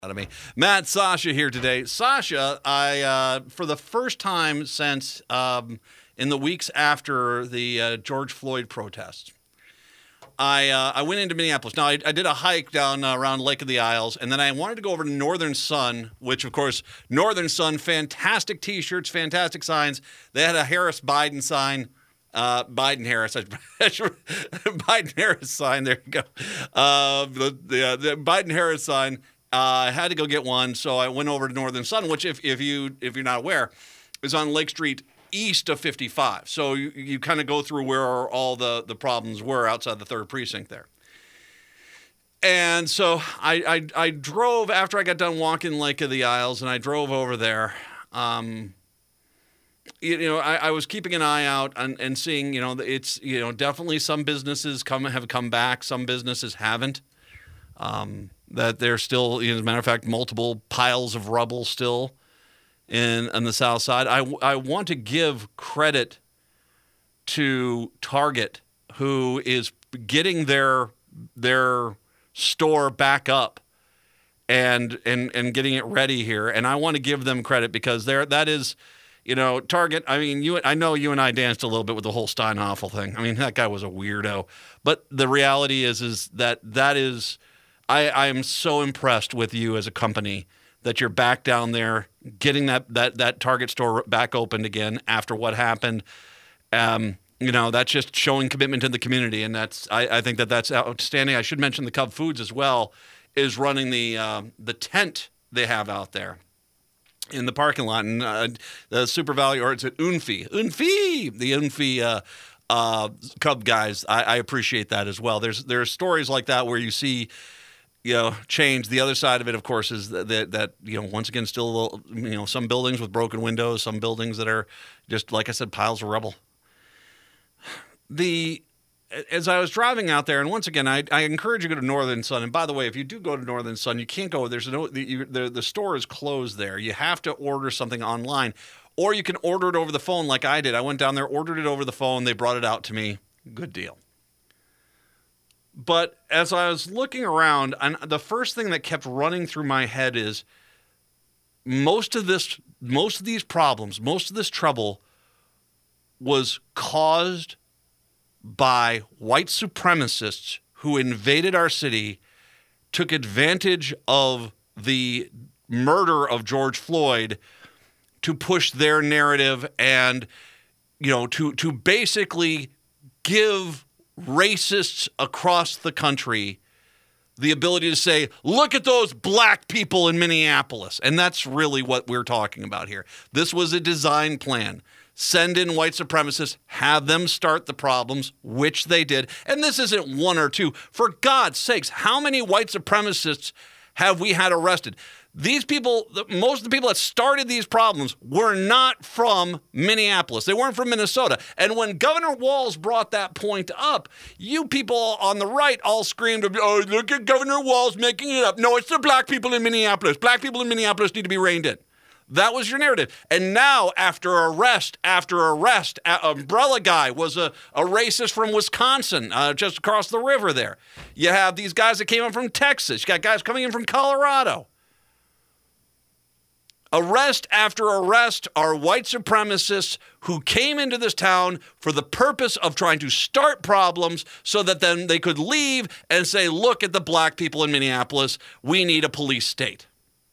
Out of me. Matt, Sasha here today. Sasha, I for the first time since in the weeks after the George Floyd protests, I went into Minneapolis. Now, I did a hike down around Lake of the Isles, and then I wanted to go over to Northern Sun, which, of course, Northern Sun, fantastic T-shirts, fantastic signs. They had a Harris-Biden sign. Biden-Harris. Biden-Harris sign. There you go. The Biden-Harris sign. I had to go get one, so I went over to Northern Sun, which, if you're not aware, is on Lake Street east of 55. So you kind of go through where all the problems were outside the 3rd Precinct there. And so I drove after I got done walking Lake of the Isles, and I drove over there. I was keeping an eye out and seeing, it's, definitely some businesses have come back, some businesses haven't. That there's still, as a matter of fact, multiple piles of rubble still in the South Side. I want to give credit to Target, who is getting their store back up and getting it ready here. And I want to give them credit because that is, Target. I mean, I know you and I danced a little bit with the whole Steinhoffel thing. I mean, that guy was a weirdo. But the reality is that is. I am so impressed with you as a company that you're back down there getting that Target store back opened again after what happened. That's just showing commitment to the community, and I think that's outstanding. I should mention the Cub Foods as well is running the tent they have out there in the parking lot, and the Super Value, or it's at Unfi, the Unfi Cub guys. I appreciate that as well. There's stories like that where you see. Change. The other side of it, of course, is that once again, still, some buildings with broken windows, some buildings that are just, like I said, piles of rubble. As I was driving out there, and once again, I encourage you to go to Northern Sun. And by the way, if you do go to Northern Sun, you can't go. The store is closed there. You have to order something online, or you can order it over the phone like I did. I went down there, ordered it over the phone. They brought it out to me. Good deal. But as I was looking around, and the first thing that kept running through my head is most of these problems, most of this trouble was caused by white supremacists who invaded our city, took advantage of the murder of George Floyd to push their narrative and, to basically give racists across the country the ability to say, look at those black people in Minneapolis. And that's really what we're talking about here. This was a design plan. Send in white supremacists, have them start the problems, which they did. And this isn't one or two. For God's sakes, how many white supremacists have we had arrested? These people, most of the people that started these problems were not from Minneapolis. They weren't from Minnesota. And when Governor Walz brought that point up, you people on the right all screamed, oh, look at Governor Walz making it up. No, it's the black people in Minneapolis. Black people in Minneapolis need to be reined in. That was your narrative. And now, after arrest, Umbrella Guy was a racist from Wisconsin, just across the river there. You have these guys that came in from Texas. You got guys coming in from Colorado. Arrest after arrest are white supremacists who came into this town for the purpose of trying to start problems so that then they could leave and say, look at the black people in Minneapolis. We need a police state.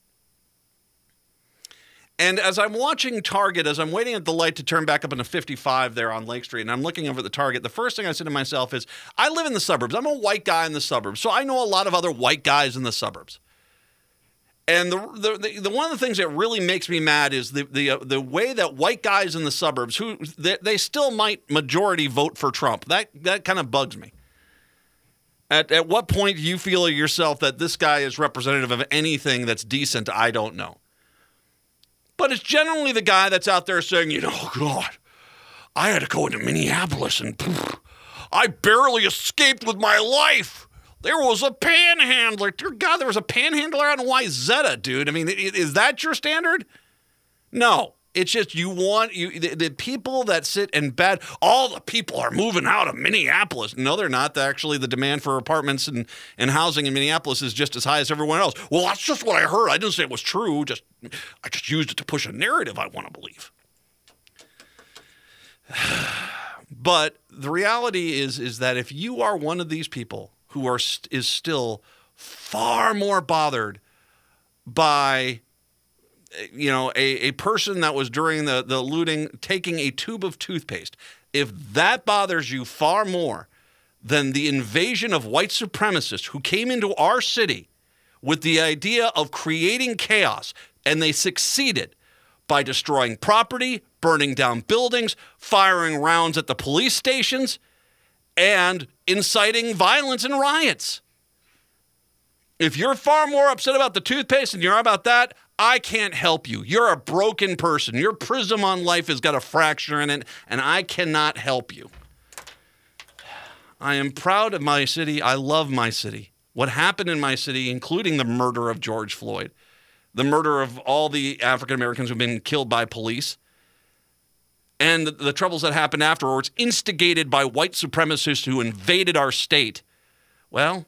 And as I'm watching Target, as I'm waiting at the light to turn back up into 55 there on Lake Street, and I'm looking over at the Target, the first thing I said to myself is, I live in the suburbs. I'm a white guy in the suburbs, so I know a lot of other white guys in the suburbs. And the one of the things that really makes me mad is the way that white guys in the suburbs, who they still might majority vote for Trump. That kind of bugs me. At what point do you feel yourself that this guy is representative of anything that's decent? I don't know. But it's generally the guy that's out there saying, God, I had to go into Minneapolis and I barely escaped with my life. There was a panhandler. Dear God, there was a panhandler out in Wyzetta, dude. I mean, is that your standard? No. It's just the people that sit and bad. All the people are moving out of Minneapolis. No, they're not. Actually, the demand for apartments and housing in Minneapolis is just as high as everyone else. Well, that's just what I heard. I didn't say it was true. I just used it to push a narrative I want to believe. But the reality is that if you are one of these people who is still far more bothered by a person that was during the looting taking a tube of toothpaste, if that bothers you far more than the invasion of white supremacists who came into our city with the idea of creating chaos, and they succeeded by destroying property, burning down buildings, firing rounds at the police stations, and inciting violence and riots. If you're far more upset about the toothpaste than you are about that, I can't help you. You're a broken person. Your prism on life has got a fracture in it, and I cannot help you. I am proud of my city. I love my city. What happened in my city, including the murder of George Floyd, the murder of all the African Americans who've been killed by police, and the troubles that happened afterwards, instigated by white supremacists who invaded our state. Well,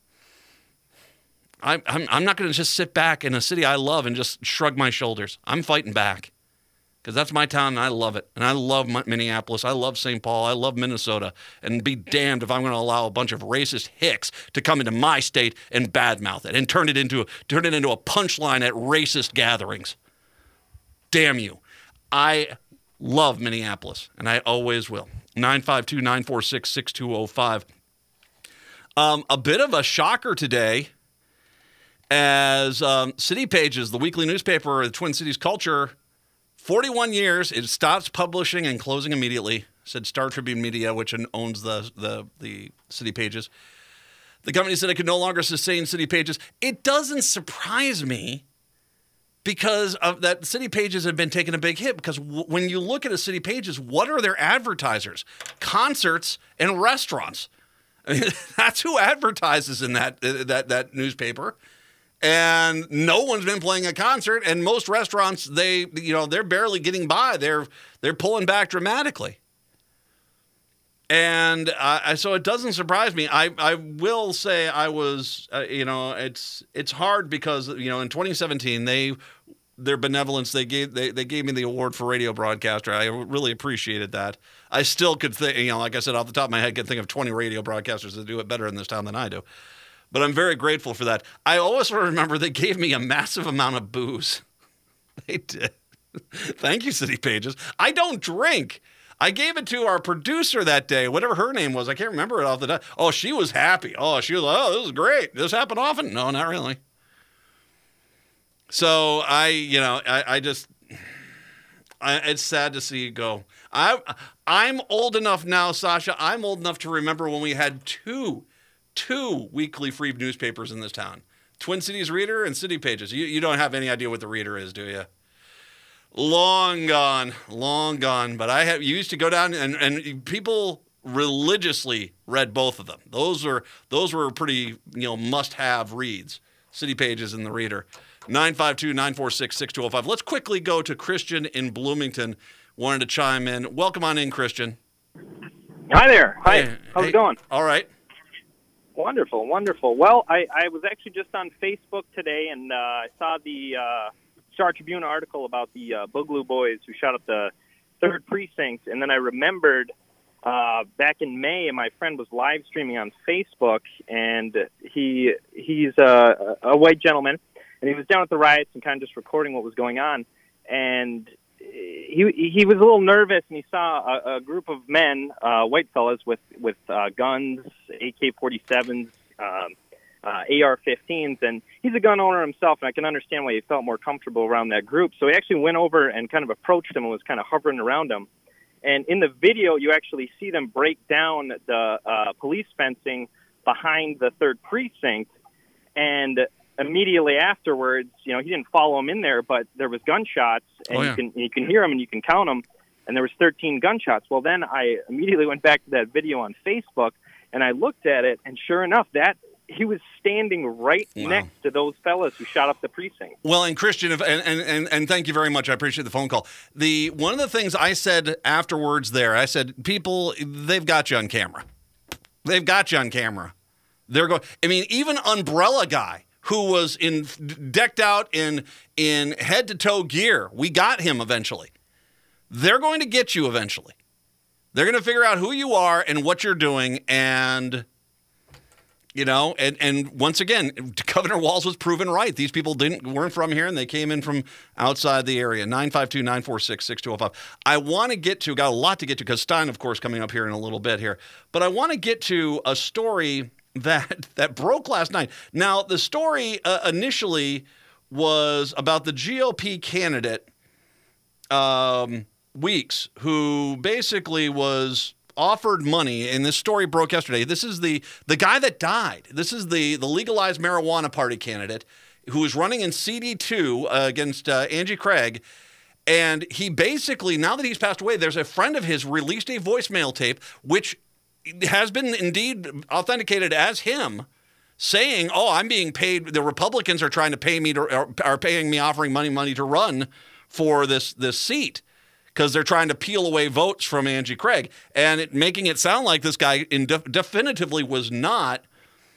I'm not going to just sit back in a city I love and just shrug my shoulders. I'm fighting back because that's my town and I love it. And I love Minneapolis. I love St. Paul. I love Minnesota. And be damned if I'm going to allow a bunch of racist hicks to come into my state and badmouth it and turn it into a punchline at racist gatherings. Damn you. I love Minneapolis, and I always will. 952-946-6205. A bit of a shocker today. As City Pages, the weekly newspaper of the Twin Cities Culture, 41 years, it stops publishing and closing immediately, said Star Tribune Media, which owns the City Pages. The company said it could no longer sustain City Pages. It doesn't surprise me because of that. City Pages have been taking a big hit because when you look at a City Pages, what are their advertisers? Concerts and restaurants. I mean, that's who advertises in that newspaper. And no one's been playing a concert, and most restaurants they're barely getting by. They're pulling back dramatically, and so it doesn't surprise me. I will say I was it's hard because in 2017 their benevolence they gave me the award for radio broadcaster. I really appreciated that. I still could think like I said off the top of my head, could think of 20 radio broadcasters that do it better in this town than I do. But I'm very grateful for that. I always remember they gave me a massive amount of booze. They did. Thank you, City Pages. I don't drink. I gave it to our producer that day, whatever her name was. I can't remember it off the top. Oh, she was happy. Oh, she was like, oh, this is great. Does this happen often? No, not really. So it's sad to see it go. I'm old enough now, Sasha. I'm old enough to remember when we had two weekly free newspapers in this town. Twin Cities Reader and City Pages. You don't have any idea what the Reader is, do you? Long gone. But you used to go down and people religiously read both of them. Those were pretty, must-have reads. City Pages and the Reader. 952-946-6205. Let's quickly go to Christian in Bloomington. Wanted to chime in. Welcome on in, Christian. Hi there. Hi. Hey, How's it going? All right. Wonderful. Well, I was actually just on Facebook today, and I saw the Star Tribune article about the Boogaloo Boys who shot up the 3rd Precinct, and then I remembered back in May, my friend was live streaming on Facebook, and he's a white gentleman, and he was down at the riots and kind of just recording what was going on, and he was a little nervous, and he saw a group of men, white fellas with guns, AK-47s, AR-15s, and he's a gun owner himself, and I can understand why he felt more comfortable around that group. So he actually went over and kind of approached him and was kind of hovering around him. And in the video, you actually see them break down the police fencing behind the 3rd Precinct, and immediately afterwards, he didn't follow him in there, but there was gunshots, and you can hear them and you can count them, and there was 13 gunshots. Well, then I immediately went back to that video on Facebook, and I looked at it, and sure enough, that he was standing right next to those fellas who shot up the precinct. Well, and Christian, and thank you very much. I appreciate the phone call. One of the things I said afterwards there, I said, people, they've got you on camera. They've got you on camera. They're going. I mean, even Umbrella Guy, who was decked out in head to toe gear, we got him eventually. They're going to get you eventually. They're going to figure out who you are and what you're doing, and and once again, Governor Walz was proven right. These people weren't from here, and they came in from outside the area. 952-946-6205. I want to got a lot to get to, because Stein, of course, coming up here in a little bit here. But I want to get to a story that broke last night. Now, the story initially was about the GOP candidate, Weeks, who basically was offered money, and this story broke yesterday. This is the guy that died. This is the legalized marijuana party candidate who was running in CD2 against Angie Craig. And he basically, now that he's passed away, there's a friend of his released a voicemail tape, which has been indeed authenticated as him, saying, I'm being paid. The Republicans are trying to pay me, are paying me, offering money to run for this seat, because they're trying to peel away votes from Angie Craig, and making it sound like this guy definitively was not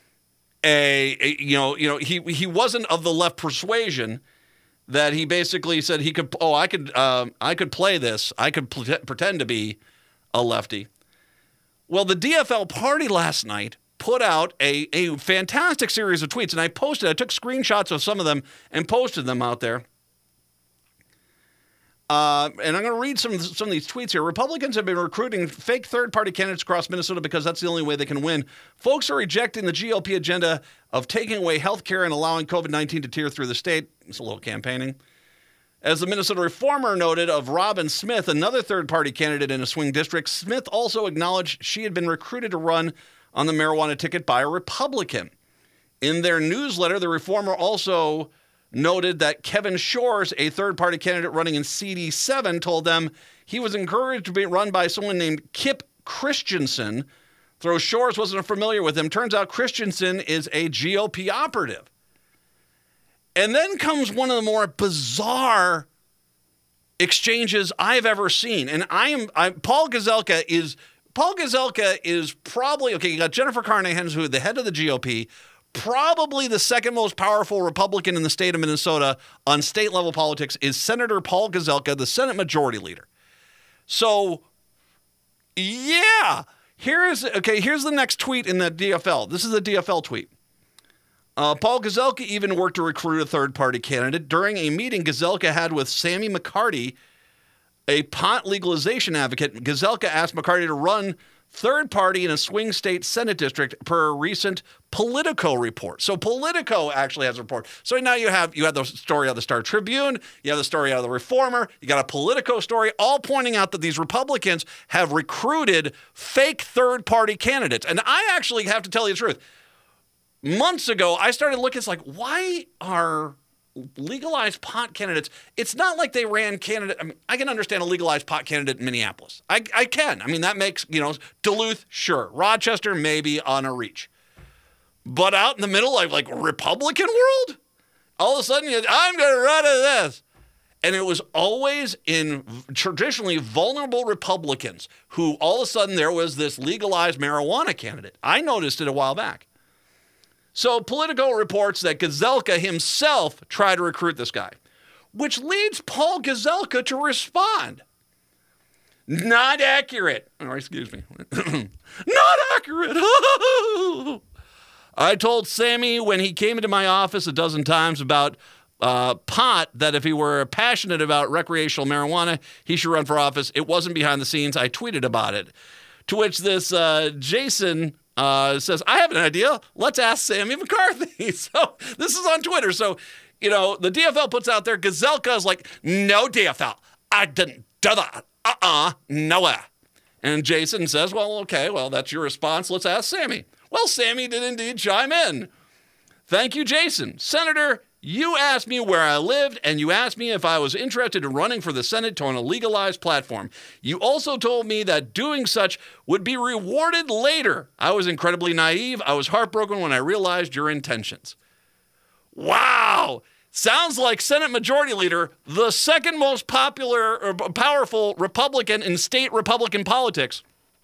he wasn't of the left persuasion, that he basically said he could, I could play this, I could pretend to be a lefty. Well, the DFL party last night put out a fantastic series of tweets, and I took screenshots of some of them and posted them out there. And I'm going to read some of these tweets here. Republicans have been recruiting fake third-party candidates across Minnesota because that's the only way they can win. Folks are rejecting the GOP agenda of taking away health care and allowing COVID-19 to tear through the state. It's a little campaigning. As the Minnesota Reformer noted of Robin Smith, another third-party candidate in a swing district, Smith also acknowledged she had been recruited to run on the marijuana ticket by a Republican. In their newsletter, the Reformer also noted that Kevin Shores, a third-party candidate running in CD7, told them he was encouraged to be run by someone named Kip Christensen, though Shores wasn't familiar with him. Turns out Christensen is a GOP operative. And then comes one of the more bizarre exchanges I've ever seen. And Paul Gazelka is probably, you got Jennifer Carnahan, who is the head of the GOP, probably the second most powerful Republican in the state of Minnesota on state-level politics is Senator Paul Gazelka, the Senate Majority Leader. So, yeah, here's the next tweet in the DFL. This is a DFL tweet. Paul Gazelka even worked to recruit a third-party candidate. During a meeting Gazelka had with Sammy McCarty, a pot legalization advocate, Gazelka asked McCarty to run third party in a swing state Senate district per a recent Politico report. So Politico actually has a report. So now you have the story out of the Star Tribune, you have the story out of the Reformer, you got a Politico story, all pointing out that these Republicans have recruited fake third party candidates. And I actually have to tell you the truth. Months ago, I started looking, it's like, why are legalized pot candidates? It's not like they ran candidate. I mean, I can understand a legalized pot candidate in Minneapolis. I can. I mean, that makes, Duluth, sure. Rochester, maybe on a reach. But out in the middle, like Republican world, all of a sudden, I'm going to run into this. And it was always in traditionally vulnerable Republicans who all of a sudden there was this legalized marijuana candidate. I noticed it a while back. So Politico reports that Gazelka himself tried to recruit this guy, which leads Paul Gazelka to respond. Not accurate. Oh, excuse me. Not accurate. I told Sammy when he came into my office a dozen times about pot that if he were passionate about recreational marijuana, he should run for office. It wasn't behind the scenes. I tweeted about it. To which this Jason says, I have an idea. Let's ask Sammy McCarthy. So this is on Twitter. So, the DFL puts out there, Gazelka is like, no, DFL, I didn't do that. Nowhere. And Jason says, well, okay, that's your response. Let's ask Sammy. Well, Sammy did indeed chime in. Thank you, Jason. Senator, You asked me where I lived, and you asked me if I was interested in running for the Senate on a legalized platform. You also told me that doing such would be rewarded later. I was incredibly naive. I was heartbroken when I realized your intentions. Wow! Sounds like Senate Majority Leader, the second most popular or powerful Republican in state Republican politics,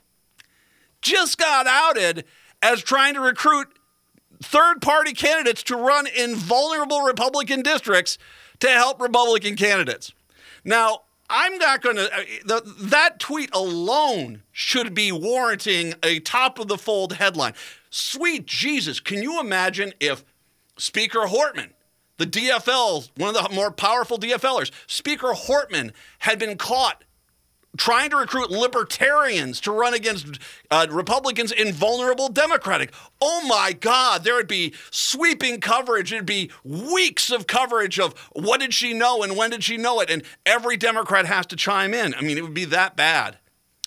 just got outed as trying to recruit third-party candidates to run in vulnerable Republican districts to help Republican candidates. Now, I'm not going to... that tweet alone should be warranting a top-of-the-fold headline. Sweet Jesus, can you imagine if Speaker Hortman, the DFL, one of the more powerful DFLers, Speaker Hortman had been caught trying to recruit libertarians to run against Republicans in vulnerable Democratic. Oh my God, there would be sweeping coverage. It'd be weeks of coverage of what did she know and when did she know it, and every Democrat has to chime in. I mean, it would be that bad.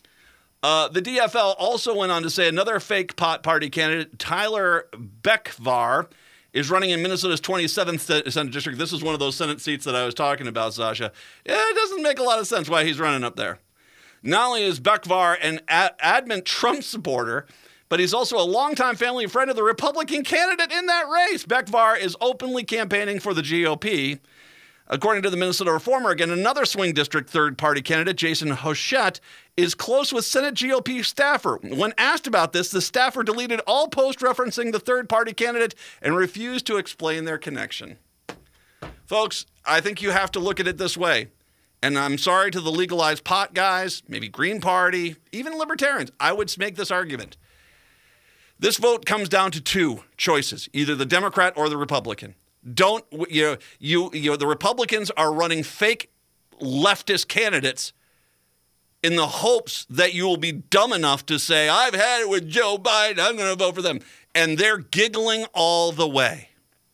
The DFL also went on to say another fake party candidate, Tyler Bekvar, is running in Minnesota's 27th Senate district. This is one of those Senate seats that I was talking about, Sasha. It doesn't make a lot of sense why he's running up there. Not only is Bekvar an adamant Trump supporter, but he's also a longtime family and friend of the Republican candidate in that race. Bekvar is openly campaigning for the GOP. According to the Minnesota Reformer, again, another swing district third-party candidate, Jason Hochette, is close with Senate GOP staffer. When asked about this, the staffer deleted all posts referencing the third-party candidate and refused to explain their connection. Folks, I think you have to look at it this way. And I'm sorry to the legalized pot guys, maybe Green Party, even libertarians. I would make this argument. This vote comes down to two choices, either the Democrat or the Republican. The Republicans are running fake leftist candidates in the hopes that you will be dumb enough to say, I've had it with Joe Biden, I'm going to vote for them. And they're giggling all the way.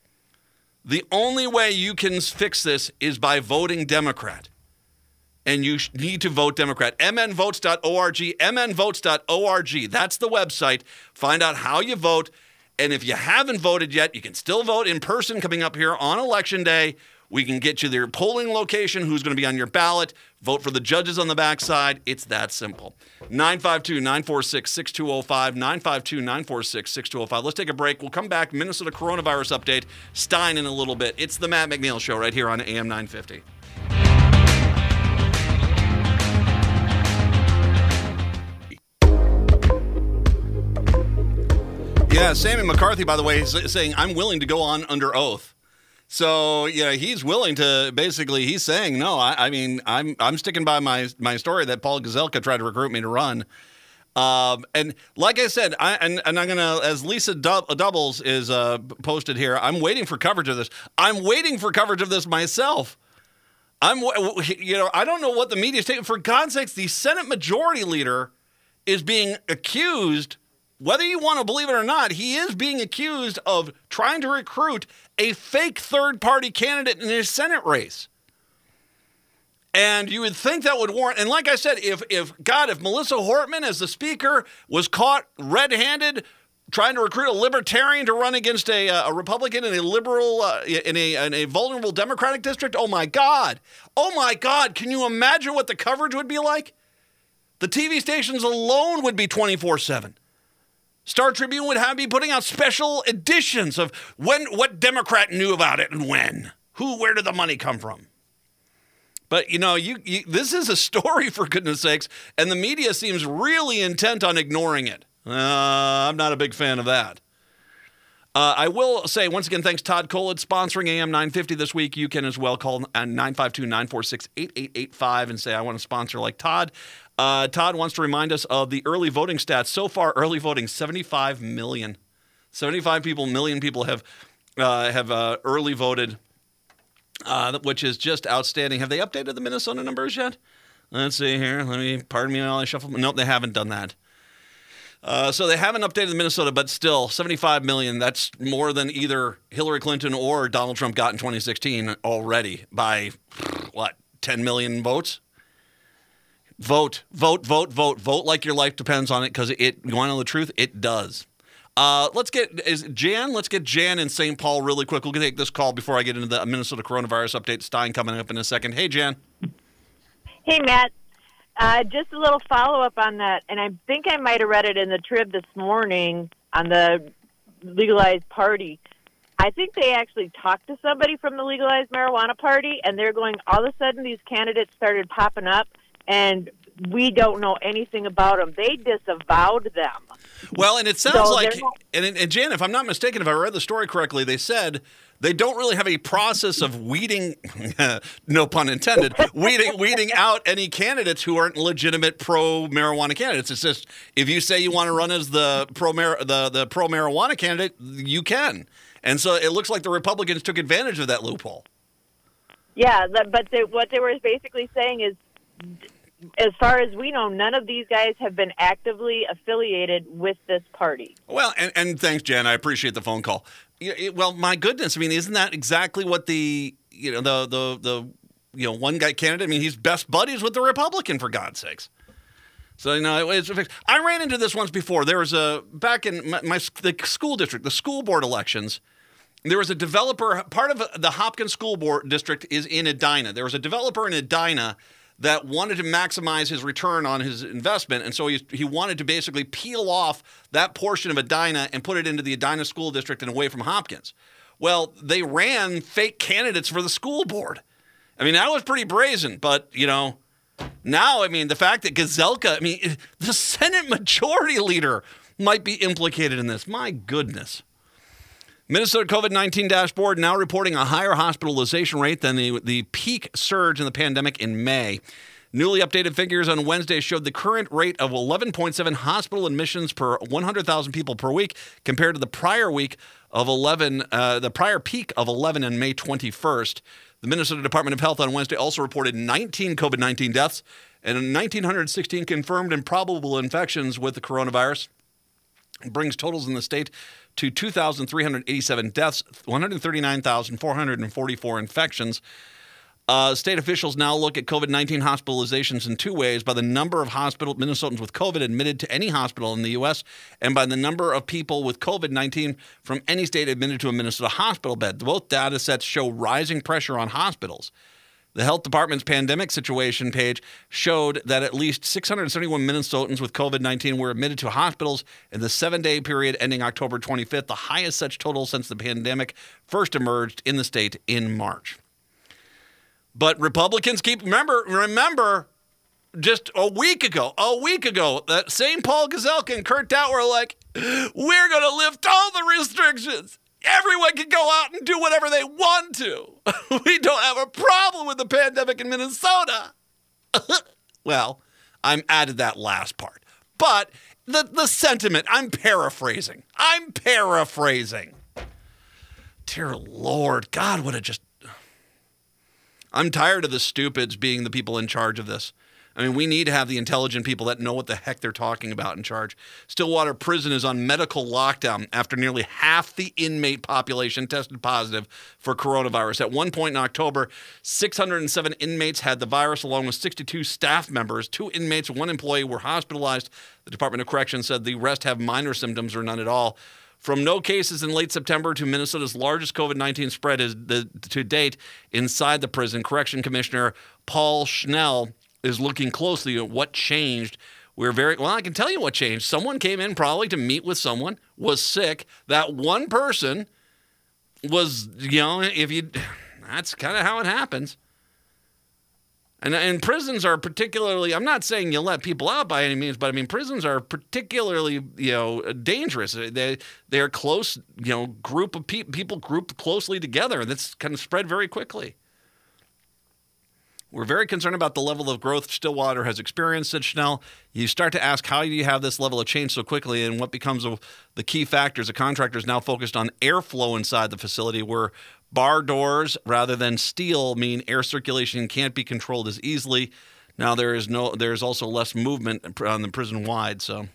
The only way you can fix this is by voting Democrat. And you need to vote Democrat. mnvotes.org, mnvotes.org. That's the website. Find out how you vote. And if you haven't voted yet, you can still vote in person coming up here on Election Day. We can get you their polling location, who's going to be on your ballot. Vote for the judges on the backside. It's that simple. 952-946-6205, 952-946-6205. Let's take a break. We'll come back. Minnesota coronavirus update. Stein in a little bit. It's the Matt McNeil Show right here on AM 950. Yeah, Sammy McCarthy, by the way, is saying, I'm willing to go on under oath. So, yeah, he's willing to, basically, he's saying, no, I'm sticking by my story that Paul Gazelka tried to recruit me to run. And like I said, I'm going to, as Lisa Doubles is posted here, I'm waiting for coverage of this. I'm waiting for coverage of this myself. I don't know what the media is taking. For God's sakes, the Senate Majority Leader is being accused, whether you want to believe it or not, he is being accused of trying to recruit a fake third-party candidate in his Senate race. And you would think that would warrant, and like I said, if Melissa Hortman as the speaker was caught red-handed trying to recruit a libertarian to run against a Republican in a liberal, in a vulnerable Democratic district, oh my God, can you imagine what the coverage would be like? The TV stations alone would be 24/7. Star Tribune would be putting out special editions of what Democrat knew about it and when. Where did the money come from? But, this is a story, for goodness sakes, and the media seems really intent on ignoring it. I'm not a big fan of that. I will say, once again, thanks Todd Kolod sponsoring AM 950 this week. You can as well call 952-946-8885 and say, I want to sponsor like Todd. Todd wants to remind us of the early voting stats. So far, early voting, 75 million. 75 million people have early voted, which is just outstanding. Have they updated the Minnesota numbers yet? Let's see here. Pardon me while I shuffle. Nope, they haven't done that. So they haven't updated Minnesota, but still, 75 million. That's more than either Hillary Clinton or Donald Trump got in 2016 already by, 10 million votes? Vote like your life depends on it, because you want to know the truth? It does. Let's get Jan in St. Paul really quick. We'll take this call before I get into the Minnesota coronavirus update. Stein coming up in a second. Hey, Jan. Hey, Matt. Just a little follow-up on that, and I think I might have read it in the Trib this morning on the legalized party. I think they actually talked to somebody from the legalized marijuana party, and they're going, all of a sudden these candidates started popping up, and we don't know anything about them. They disavowed them. Well, and it sounds and Jan, if I'm not mistaken, if I read the story correctly, they said they don't really have a process of weeding, no pun intended, weeding out any candidates who aren't legitimate pro-marijuana candidates. It's just, if you say you want to run as the pro-marijuana candidate, you can. And so it looks like the Republicans took advantage of that loophole. Yeah, but what they were basically saying is, as far as we know, none of these guys have been actively affiliated with this party. Well, and thanks, Jan. I appreciate the phone call. Well, my goodness, I mean, isn't that exactly what the one guy candidate? I mean, he's best buddies with the Republican, for God's sakes. So I ran into this once before. There was back in the school district, the school board elections. There was a developer. Part of the Hopkins School Board District is in Edina. There was a developer in Edina that wanted to maximize his return on his investment, and so he wanted to basically peel off that portion of Edina and put it into the Edina School District and away from Hopkins. Well, they ran fake candidates for the school board. I mean, that was pretty brazen, but, now, I mean, the fact that Gazelka, I mean, the Senate Majority Leader might be implicated in this. My goodness. Minnesota COVID-19 dashboard now reporting a higher hospitalization rate than the peak surge in the pandemic in May. Newly updated figures on Wednesday showed the current rate of 11.7 hospital admissions per 100,000 people per week compared to the prior peak of 11 on May 21st. The Minnesota Department of Health on Wednesday also reported 19 COVID-19 deaths and 1,916 confirmed and probable infections with the coronavirus. It brings totals in the state to 2,387 deaths, 139,444 infections. State officials now look at COVID-19 hospitalizations in two ways: by the number of Minnesotans with COVID admitted to any hospital in the U.S. and by the number of people with COVID-19 from any state admitted to a Minnesota hospital bed. Both data sets show rising pressure on hospitals. The health department's pandemic situation page showed that at least 671 Minnesotans with COVID-19 were admitted to hospitals in the 7-day period ending October 25th, the highest such total since the pandemic first emerged in the state in March. But Republicans remember just a week ago, that St. Paul Gazelka and Kurt Dauert were like, we're going to lift all the restrictions. Everyone can go out and do whatever they want to. We don't have a problem with the pandemic in Minnesota. Well, I'm added that last part. But the sentiment, I'm paraphrasing. Dear Lord, God, I'm tired of the stupids being the people in charge of this. I mean, we need to have the intelligent people that know what the heck they're talking about in charge. Stillwater Prison is on medical lockdown after nearly half the inmate population tested positive for coronavirus. At one point in October, 607 inmates had the virus, along with 62 staff members. 2 inmates and 1 employee were hospitalized. The Department of Corrections said the rest have minor symptoms or none at all. From no cases in late September to Minnesota's largest COVID-19 spread to date inside the prison, Correction Commissioner Paul Schnell is looking closely at what changed. I can tell you what changed. Someone came in probably to meet with someone, was sick. That one person was, that's kind of how it happens. And prisons are particularly, I'm not saying you let people out by any means, but I mean, prisons are particularly, dangerous. They're close, group of people grouped closely together, and that's kind of spread very quickly. We're very concerned about the level of growth Stillwater has experienced, said Schnell. You start to ask, how do you have this level of change so quickly, and what becomes of the key factors? The contractor is now focused on airflow inside the facility, where bar doors rather than steel mean air circulation can't be controlled as easily. Now there's also less movement on the prison wide. So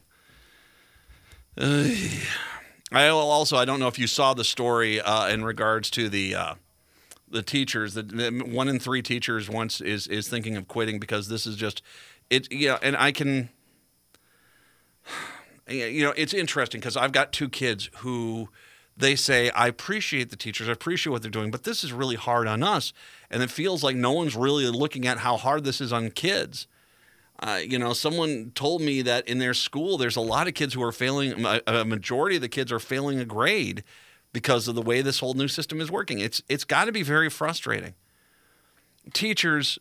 I don't know if you saw the story in regards to the teachers. That 1 in 3 teachers once is thinking of quitting because this is just it. Yeah, and It's interesting because I've got two kids who they say, I appreciate the teachers, I appreciate what they're doing, but this is really hard on us. And it feels like no one's really looking at how hard this is on kids. Someone told me that in their school, there's a lot of kids who are failing. A majority of the kids are failing a grade because of the way this whole new system is working. It's got to be very frustrating. Teachers,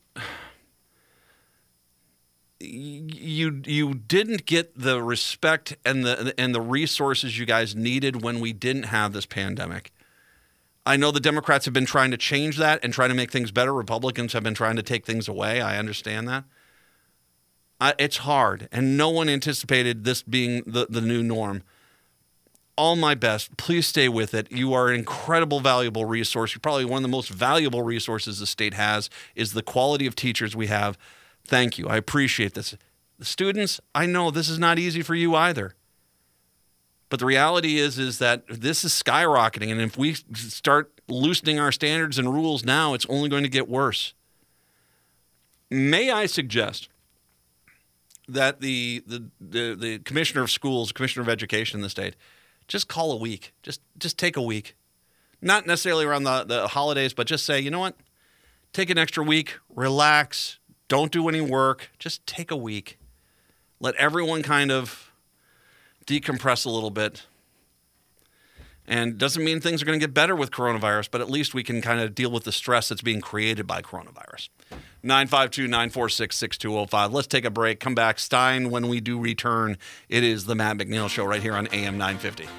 you didn't get the respect and the resources you guys needed when we didn't have this pandemic. I know the Democrats have been trying to change that and trying to make things better. Republicans have been trying to take things away. I understand that. It's hard, and no one anticipated this being the new norm. All my best. Please stay with it. You are an incredible, valuable resource. You're probably one of the most valuable resources the state has is the quality of teachers we have. Thank you. I appreciate this. The students, I know this is not easy for you either. But the reality is that this is skyrocketing, and if we start loosening our standards and rules now, it's only going to get worse. May I suggest that the commissioner of schools, commissioner of education in the state, just call a week. Just take a week. Not necessarily around the holidays, but just say, you know what? Take an extra week, relax, don't do any work, just take a week. Let everyone kind of decompress a little bit. And doesn't mean things are going to get better with coronavirus, but at least we can kind of deal with the stress that's being created by coronavirus. 952-946-6205. Let's take a break. Come back. Stein, when we do return, it is the Matt McNeil Show right here on AM 950.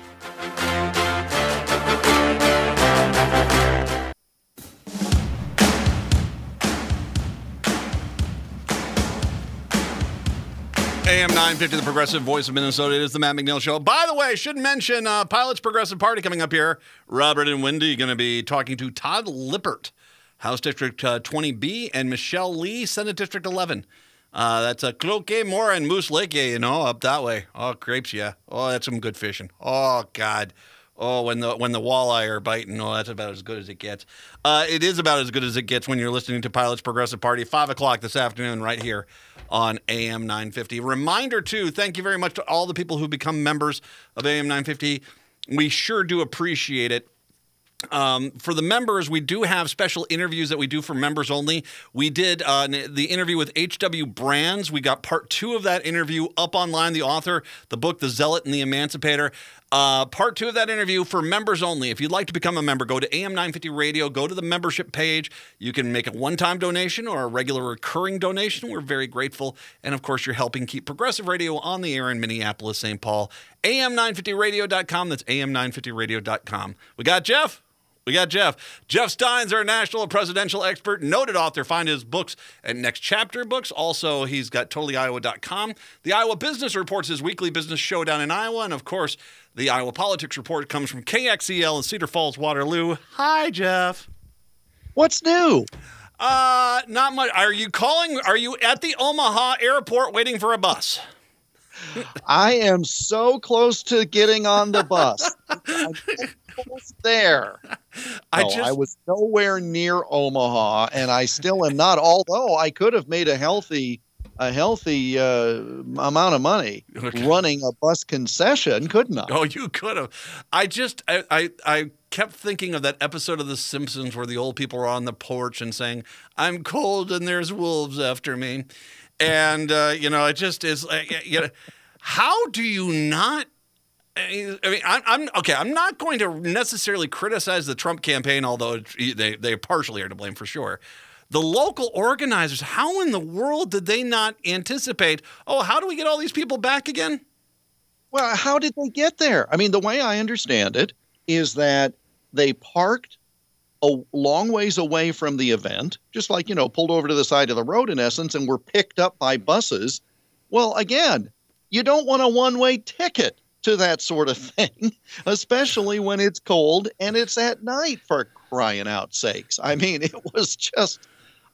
AM 950, the Progressive Voice of Minnesota. It is the Matt McNeil Show. By the way, I should mention Pilots Progressive Party coming up here. Robert and Wendy going to be talking to Todd Lippert, House District 20B, and Michelle Lee, Senate District 11. That's a Cloquet, Moore, and Moose Lake, up that way. Oh, grapes, yeah. Oh, that's some good fishing. Oh, God. Oh, when the walleye are biting, that's about as good as it gets. It is about as good as it gets when you're listening to Pilots Progressive Party, 5 o'clock this afternoon right here on AM 950. Reminder, too, thank you very much to all the people who become members of AM 950. We sure do appreciate it. For the members, we do have special interviews that we do for members only. We did the interview with H.W. Brands. We got part 2 of that interview up online, the author, the book, The Zealot and the Emancipator. Part 2 of that interview for members only. If you'd like to become a member, go to AM 950 Radio, go to the membership page. You can make a one-time donation or a regular recurring donation. We're very grateful. And, of course, you're helping keep Progressive Radio on the air in Minneapolis, St. Paul. AM950radio.com. That's AM950radio.com. We got Jeff. Jeff Stein's our national presidential expert, noted author. Find his books at Next Chapter Books. Also, he's got TotallyIowa.com. The Iowa Business Report's his weekly business showdown in Iowa. And, of course, the Iowa Politics Report comes from KXEL in Cedar Falls, Waterloo. Hi, Jeff. What's new? Not much. Are you at the Omaha airport waiting for a bus? I am so close to getting on the bus. I'm almost there. I was nowhere near Omaha, and I still am not, although I could have made a healthy amount of money running a bus concession, couldn't I? Oh, you could have. I kept thinking of that episode of The Simpsons where the old people are on the porch and saying, "I'm cold and there's wolves after me." And, it just is, how do you not? I mean, I'm not going to necessarily criticize the Trump campaign, although they partially are to blame for sure. The local organizers, how in the world did they not anticipate, how do we get all these people back again? Well, how did they get there? I mean, the way I understand it is that they parked a long ways away from the event, just like, pulled over to the side of the road in essence, and were picked up by buses. Well, again, you don't want a one-way ticket to that sort of thing, especially when it's cold and it's at night, for crying out sakes. I mean, it was just,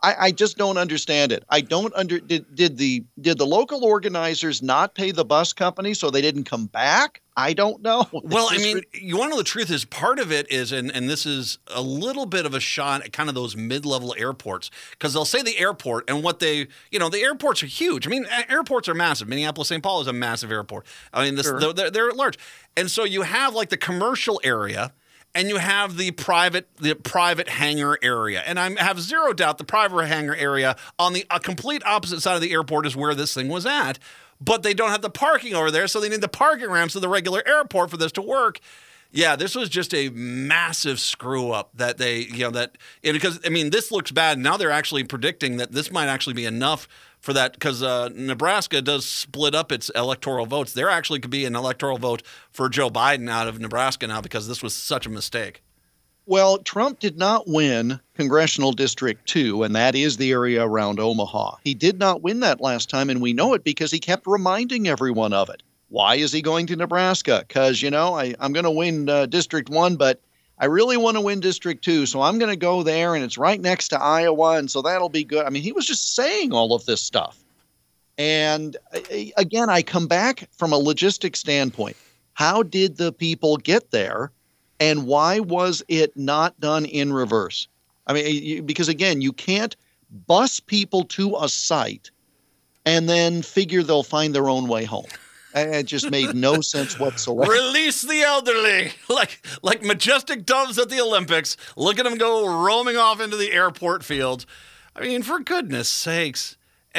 I just don't understand it. I don't did the local organizers not pay the bus company so they didn't come back? I don't know. Well, I mean, you want to know the truth is part of it is, and this is a little bit of a shot at kind of those mid-level airports, because they'll say the airport and what they, the airports are huge. I mean, airports are massive. Minneapolis, St. Paul is a massive airport. I mean, they're large. And so you have like the commercial area, and you have the private hangar area. And I have zero doubt the private hangar area on the complete opposite side of the airport is where this thing was at. But they don't have the parking over there, so they need the parking ramps of the regular airport for this to work. Yeah, this was just a massive screw up that they, because, I mean, this looks bad. Now they're actually predicting that this might actually be enough for that, because Nebraska does split up its electoral votes. There actually could be an electoral vote for Joe Biden out of Nebraska now because this was such a mistake. Well, Trump did not win Congressional District 2, and that is the area around Omaha. He did not win that last time, and we know it because he kept reminding everyone of it. Why is he going to Nebraska? Because, I'm going to win District 1, but I really want to win District 2, so I'm going to go there, and it's right next to Iowa, and so that'll be good. I mean, he was just saying all of this stuff. And again, I come back from a logistic standpoint. How did the people get there, and why was it not done in reverse? I mean, because, again, you can't bus people to a site and then figure they'll find their own way home. It just made no sense whatsoever. Release the elderly, like majestic doves at the Olympics. Look at them go roaming off into the airport field. I mean, for goodness sakes,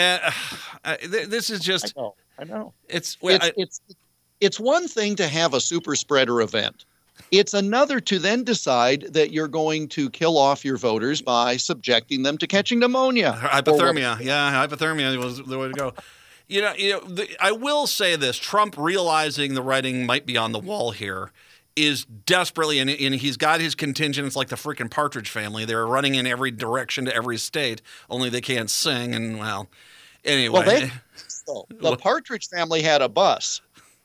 this is just. I know. It's one thing to have a super spreader event. It's another to then decide that you're going to kill off your voters by subjecting them to catching pneumonia. Hypothermia. Yeah, hypothermia was the way to go. I will say this. Trump realizing the writing might be on the wall here is desperately, and he's got his contingent. It's like the freaking Partridge Family. They're running in every direction to every state, only they can't sing. And, well, anyway. Well, the Partridge Family had a bus.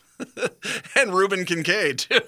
And Reuben Kincaid, too.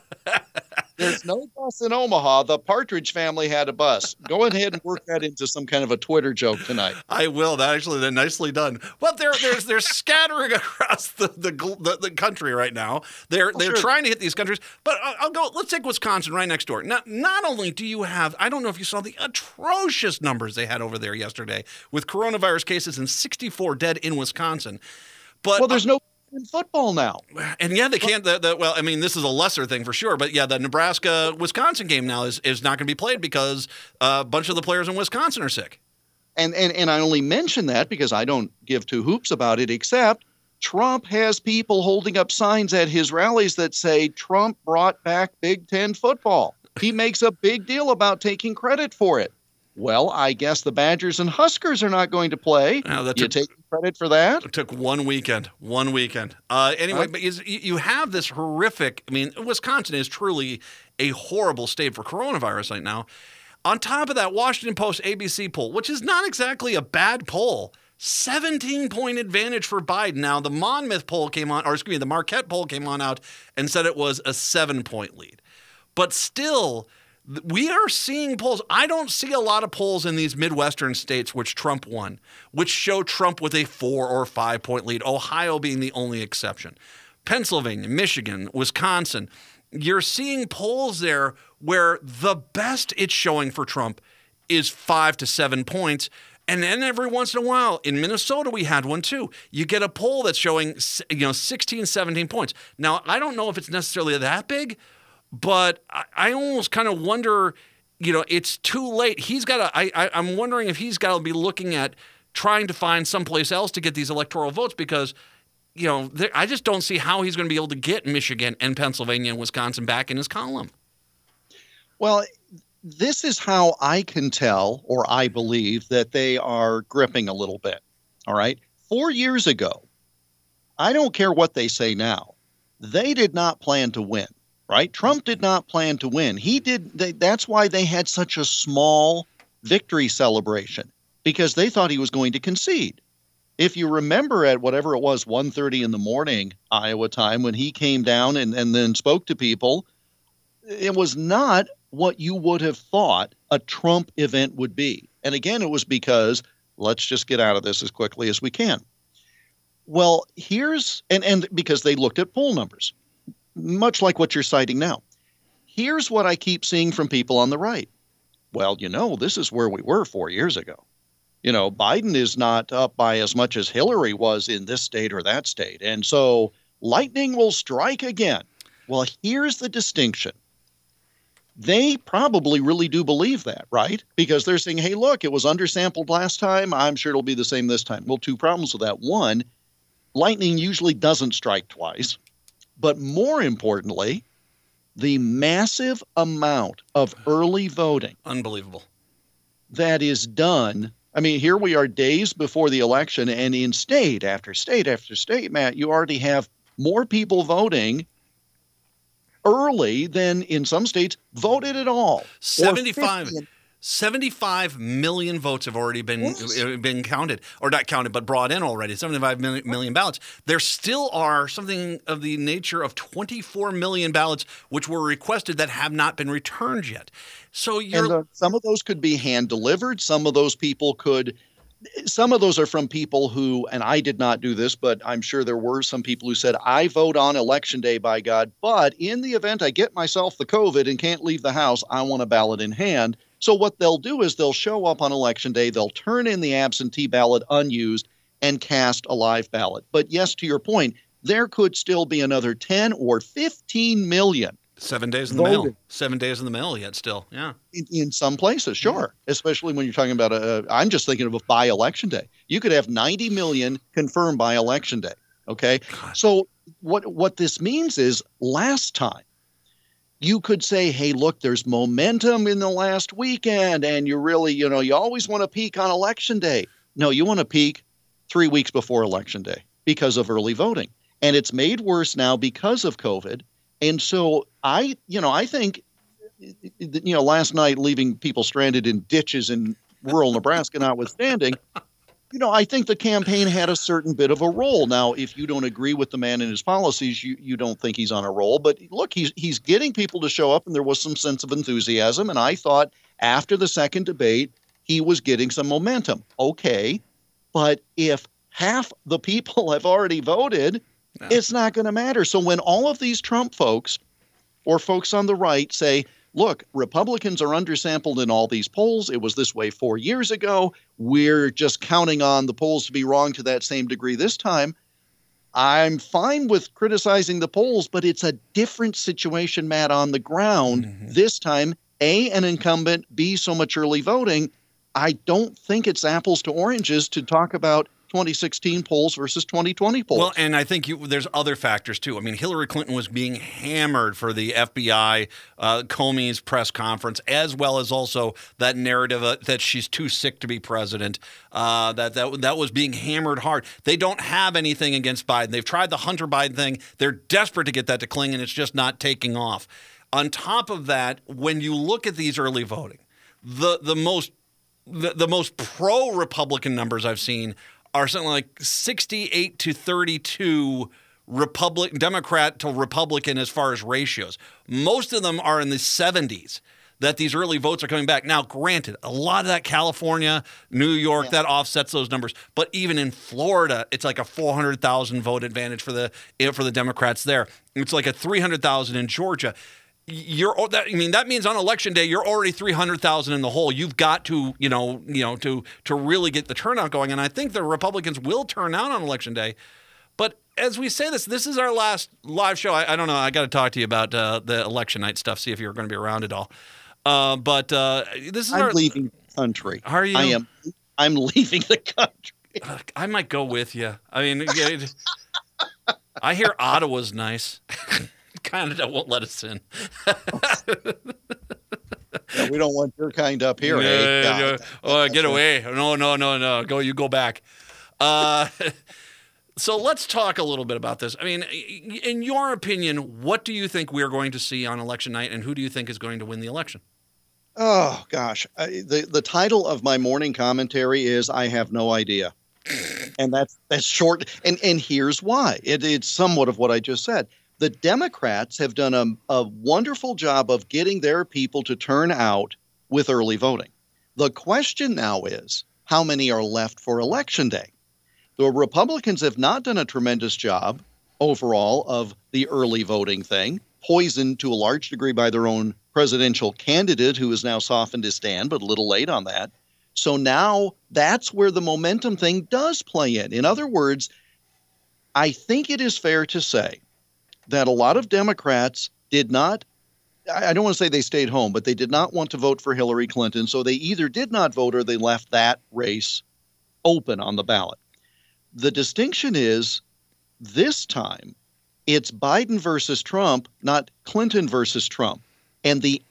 There's no bus in Omaha. The Partridge Family had a bus. Go ahead and work that into some kind of a Twitter joke tonight. I will. They're nicely done. Well, they're scattering across the country right now. They're trying to hit these countries. But let's take Wisconsin right next door. Not only do you have, I don't know if you saw the atrocious numbers they had over there yesterday with coronavirus cases and 64 dead in Wisconsin. But there's no in football now. And yeah, they can't. Well, I mean, this is a lesser thing for sure, but yeah, the Nebraska-Wisconsin game now is not going to be played because a bunch of the players in Wisconsin are sick. And I only mention that because I don't give two hoops about it, except Trump has people holding up signs at his rallies that say Trump brought back Big Ten football. He makes a big deal about taking credit for it. Well, I guess the Badgers and Huskers are not going to play. You take credit for that? It took one weekend. Anyway, but you have this horrific. I mean, Wisconsin is truly a horrible state for coronavirus right now. On top of that, Washington Post ABC poll, which is not exactly a bad poll, 17-point advantage for Biden. Now, the Monmouth poll the Marquette poll came on out and said it was a 7-point lead. But still, we are seeing polls. I don't see a lot of polls in these Midwestern states which Trump won, which show Trump with a 4 or 5 point lead, Ohio being the only exception. Pennsylvania, Michigan, Wisconsin, you're seeing polls there where the best it's showing for Trump is 5 to 7 points. And then every once in a while, in Minnesota, we had one too. You get a poll that's showing 16, 17 points. Now, I don't know if it's necessarily that big, but I almost kind of wonder, it's too late. I'm wondering if he's got to be looking at trying to find someplace else to get these electoral votes because, I just don't see how he's going to be able to get Michigan and Pennsylvania and Wisconsin back in his column. Well, this is how I can tell, or I believe, that they are gripping a little bit. All right. 4 years ago, I don't care what they say now, they did not plan to win. Right? Trump did not plan to win. That's why they had such a small victory celebration, because they thought he was going to concede. If you remember at whatever it was, 1:30 in the morning, Iowa time, when he came down and then spoke to people, it was not what you would have thought a Trump event would be. And again, it was because let's just get out of this as quickly as we can. Well, and because they looked at poll numbers, much like what you're citing now. Here's what I keep seeing from people on the right. Well, this is where we were 4 years ago. Biden is not up by as much as Hillary was in this state or that state. And so lightning will strike again. Well, here's the distinction. They probably really do believe that, right? Because they're saying, hey, look, it was undersampled last time. I'm sure it'll be the same this time. Well, two problems with that. One, lightning usually doesn't strike twice. But more importantly, the massive amount of early voting. Unbelievable. That is done. I mean, here we are days before the election, and in state after state after state, Matt, you already have more people voting early than in some states voted at all. 75 million votes have already been counted, or not counted, but brought in already. 75 million ballots. There still are something of the nature of 24 million ballots which were requested that have not been returned yet. So some of those could be hand delivered. Some of those are from people who, and I did not do this, but I'm sure there were some people who said, I vote on election day, by God, but in the event I get myself the COVID and can't leave the house, I want a ballot in hand. So what they'll do is they'll show up on election day, they'll turn in the absentee ballot unused and cast a live ballot. But yes, to your point, there could still be another 10 or 15 million. 7 days in the mail. 7 days in the mail yet still, yeah. In some places, sure. Especially when you're talking about I'm just thinking of a by-election day. You could have 90 million confirmed by election day, okay? God. So what this means is last time, you could say, hey, look, there's momentum in the last weekend, and you really, you always want to peak on election day. No, you want to peak 3 weeks before election day because of early voting. And it's made worse now because of COVID. And so I think, last night leaving people stranded in ditches in rural Nebraska notwithstanding, I think the campaign had a certain bit of a role. Now, if you don't agree with the man and his policies, you don't think he's on a roll. But look, he's getting people to show up, and there was some sense of enthusiasm. And I thought after the second debate, he was getting some momentum. Okay, but if half the people have already voted, it's not going to matter. So when all of these Trump folks or folks on the right say, look, Republicans are undersampled in all these polls. It was this way 4 years ago. We're just counting on the polls to be wrong to that same degree this time. I'm fine with criticizing the polls, but it's a different situation, Matt, on the ground. Mm-hmm. This time, A, an incumbent, B, so much early voting. I don't think it's apples to oranges to talk about 2016 polls versus 2020 polls. Well, and I think there's other factors, too. I mean, Hillary Clinton was being hammered for the FBI Comey's press conference, as well as also that narrative that she's too sick to be president. That was being hammered hard. They don't have anything against Biden. They've tried the Hunter Biden thing. They're desperate to get that to cling, and it's just not taking off. On top of that, when you look at these early voting, the most pro-Republican numbers I've seen are something like 68 to 32 Democrat to Republican as far as ratios. Most of them are in the 70s that these early votes are coming back. Now, granted, a lot of that California, New York, that offsets those numbers. But even in Florida, it's like a 400,000 vote advantage for the Democrats there. It's like a 300,000 in Georgia. That means on election day you're already 300,000 in the hole. You've got to to really get the turnout going, and I think the Republicans will turn out on election day. But as we say this is our last live show. I don't know. I got to talk to you about the election night stuff. See if you're going to be around at all. But this is I'm leaving the country. Are you? I'm leaving the country. I might go with you. I mean, I hear Ottawa's nice. Canada won't let us in. Yeah, we don't want your kind up here. No, get away. No. You go back. So let's talk a little bit about this. I mean, in your opinion, what do you think we are going to see on election night, and who do you think is going to win the election? Oh, gosh. The title of my morning commentary is I Have No Idea. And that's short. And here's why. It's somewhat of what I just said. The Democrats have done a wonderful job of getting their people to turn out with early voting. The question now is, how many are left for Election Day? The Republicans have not done a tremendous job overall of the early voting thing, poisoned to a large degree by their own presidential candidate, who has now softened his stand, but a little late on that. So now that's where the momentum thing does play in. In other words, I think it is fair to say that a lot of Democrats did not, I don't want to say they stayed home, but they did not want to vote for Hillary Clinton. So they either did not vote or they left that race open on the ballot. The distinction is this time it's Biden versus Trump, not Clinton versus Trump. And the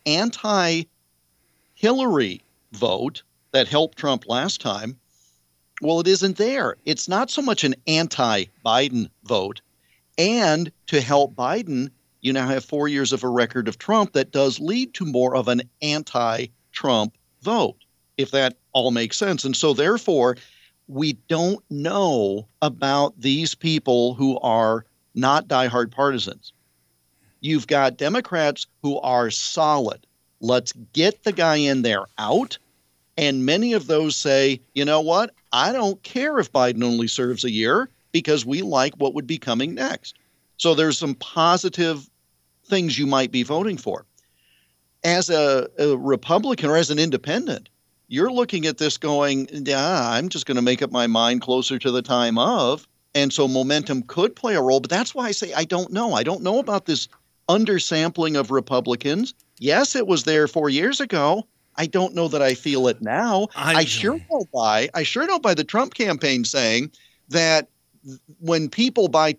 anti-Hillary vote that helped Trump last time, well, it isn't there. It's not so much an anti-Biden vote. And to help Biden, you now have 4 years of a record of Trump that does lead to more of an anti-Trump vote, if that all makes sense. And so therefore, we don't know about these people who are not diehard partisans. You've got Democrats who are solid. Let's get the guy in there out. And many of those say, you know what? I don't care if Biden only serves a year because we like what would be coming next. So there's some positive things you might be voting for. As a Republican or as an independent, you're looking at this going, yeah, I'm just going to make up my mind closer to the time of. And so momentum could play a role. But that's why I say I don't know. I don't know about this undersampling of Republicans. Yes, it was there 4 years ago. I don't know that I feel it now. I sure don't buy the Trump campaign saying that when people when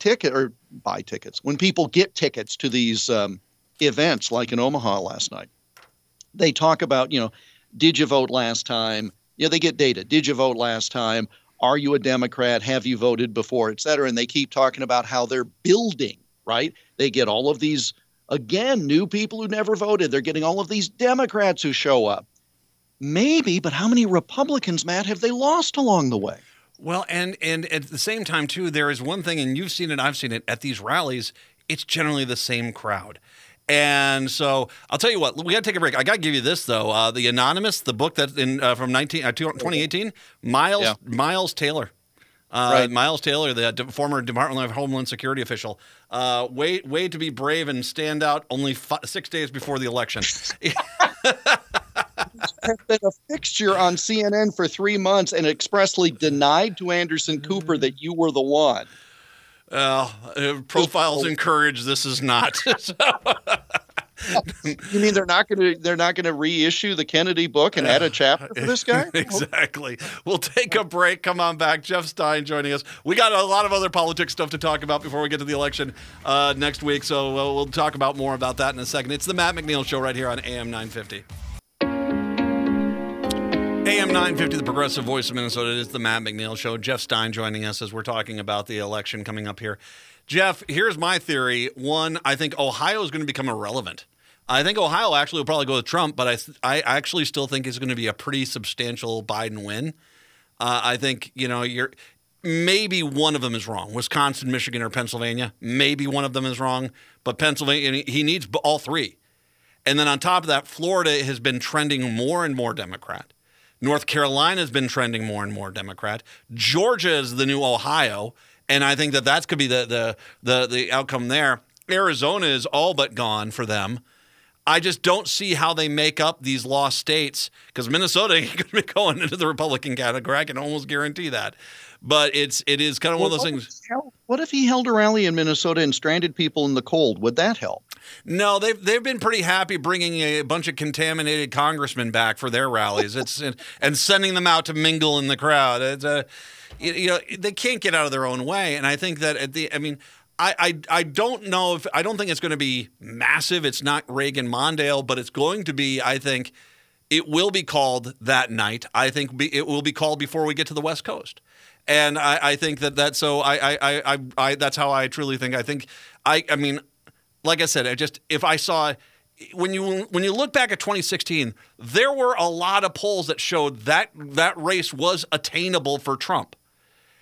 people get tickets to these events like in Omaha last night, they talk about, did you vote last time? They get data. Did you vote last time? Are you a Democrat? Have you voted before, et cetera? And they keep talking about how they're building, right? They get all of these, again, new people who never voted. They're getting all of these Democrats who show up. Maybe, but how many Republicans, Matt, have they lost along the way? Well, and at the same time, too, there is one thing, and you've seen it, I've seen it, at these rallies, it's generally the same crowd. And so I'll tell you what, we got to take a break. I got to give you this, though. The Anonymous, the book that's from 2018, Miles Taylor. Right. Miles Taylor, the former Department of Homeland Security official. Way to be brave and stand out only 6 days before the election. Has been a fixture on CNN for 3 months and expressly denied to Anderson Cooper that you were the one. Profiles encourage. This is not. You mean they're not going to reissue the Kennedy book and add a chapter for this guy? Exactly. We'll take a break. Come on back. Jeff Stein joining us. We got a lot of other politics stuff to talk about before we get to the election next week. So we'll talk about more about that in a second. It's the Matt McNeil Show right here on AM 950. AM 950, the progressive voice of Minnesota. It is the Matt McNeil Show. Jeff Stein joining us as we're talking about the election coming up here. Jeff, here's my theory. One, I think Ohio is going to become irrelevant. I think Ohio actually will probably go with Trump, but I actually still think it's going to be a pretty substantial Biden win. I think, maybe one of them is wrong. Wisconsin, Michigan, or Pennsylvania. Maybe one of them is wrong, but Pennsylvania, he needs all three. And then on top of that, Florida has been trending more and more Democrat. North Carolina has been trending more and more Democrat. Georgia is the new Ohio, and I think that could be the outcome there. Arizona is all but gone for them. I just don't see how they make up these lost states because Minnesota ain't going to be going into the Republican category. I can almost guarantee that. But it is kind of one of those things. What if he held a rally in Minnesota and stranded people in the cold? Would that help? No, they've been pretty happy bringing a bunch of contaminated congressmen back for their rallies. And sending them out to mingle in the crowd. They can't get out of their own way. And I think that I don't know if I don't think it's going to be massive. It's not Reagan Mondale, but it's going to be. I think it will be called that night. I think it will be called before we get to the West Coast. And I think that's so. I that's how I truly think. I think I mean, like I said, if I saw when you look back at 2016, there were a lot of polls that showed that race was attainable for Trump.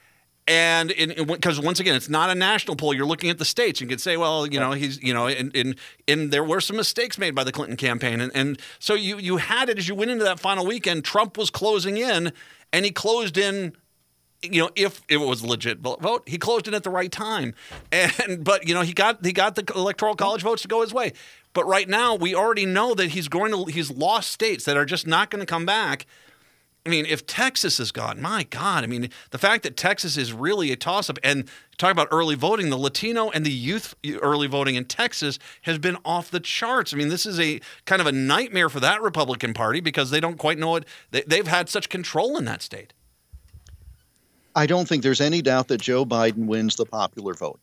And because once again, it's not a national poll. You're looking at the states. You can say, well, he's, and there were some mistakes made by the Clinton campaign. And so you had it as you went into that final weekend. Trump was closing in, and he closed in, if it was a legit vote, he closed in at the right time. But he got the Electoral College votes to go his way. But right now, we already know that he's lost states that are just not going to come back. I mean, if Texas is gone, my God, I mean, the fact that Texas is really a toss-up, and talk about early voting, the Latino and the youth early voting in Texas has been off the charts. I mean, this is a kind of a nightmare for that Republican Party because they don't quite know it. They've had such control in that state. I don't think there's any doubt that Joe Biden wins the popular vote.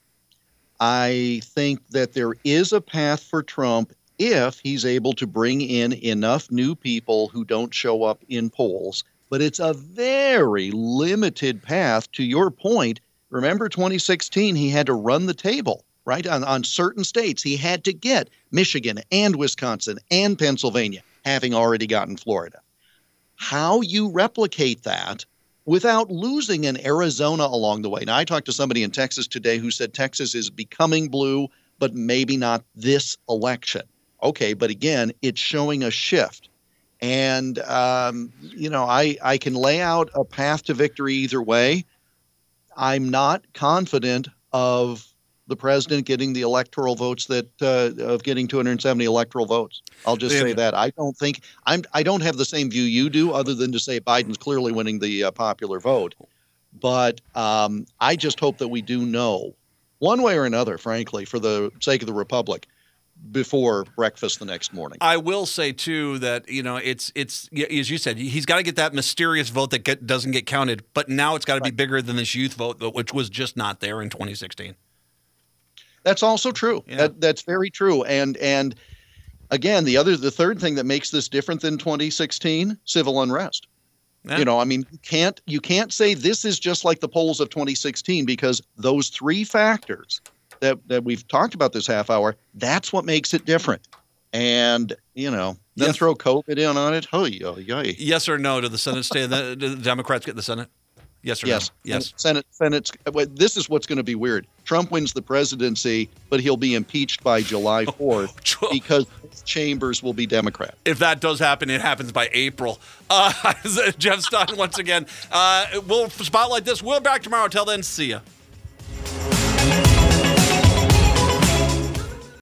I think that there is a path for Trump if he's able to bring in enough new people who don't show up in polls. But it's a very limited path. To your point, remember 2016, he had to run the table, right? On certain states, he had to get Michigan and Wisconsin and Pennsylvania, having already gotten Florida. How you replicate that without losing an Arizona along the way. Now, I talked to somebody in Texas today who said Texas is becoming blue, but maybe not this election. Okay, but again, it's showing a shift. And, I can lay out a path to victory either way. I'm not confident of the president getting the electoral votes of getting 270 electoral votes. I'll just say that. I don't have the same view you do, other than to say Biden's clearly winning the popular vote. But I just hope that we do know, one way or another, frankly, for the sake of the Republic, before breakfast the next morning. I will say too that it's as you said, he's got to get that mysterious vote that doesn't get counted, but now it's got to be bigger than this youth vote, which was just not there in 2016. That's also true. Yeah. That's very true. And again, the third thing that makes this different than 2016, civil unrest. Yeah. You can't say this is just like the polls of 2016, because those three factors that we've talked about this half hour, that's what makes it different. And, then throw COVID in on it. Yes or no to the Senate stay? Do the Democrats get the Senate? Yes or no? Yes. Senate's. This is what's going to be weird. Trump wins the presidency, but he'll be impeached by July 4th because chambers will be Democrat. If that does happen, it happens by April. Jeff Stein, once again. We'll spotlight this. We're back tomorrow. Till then, see ya.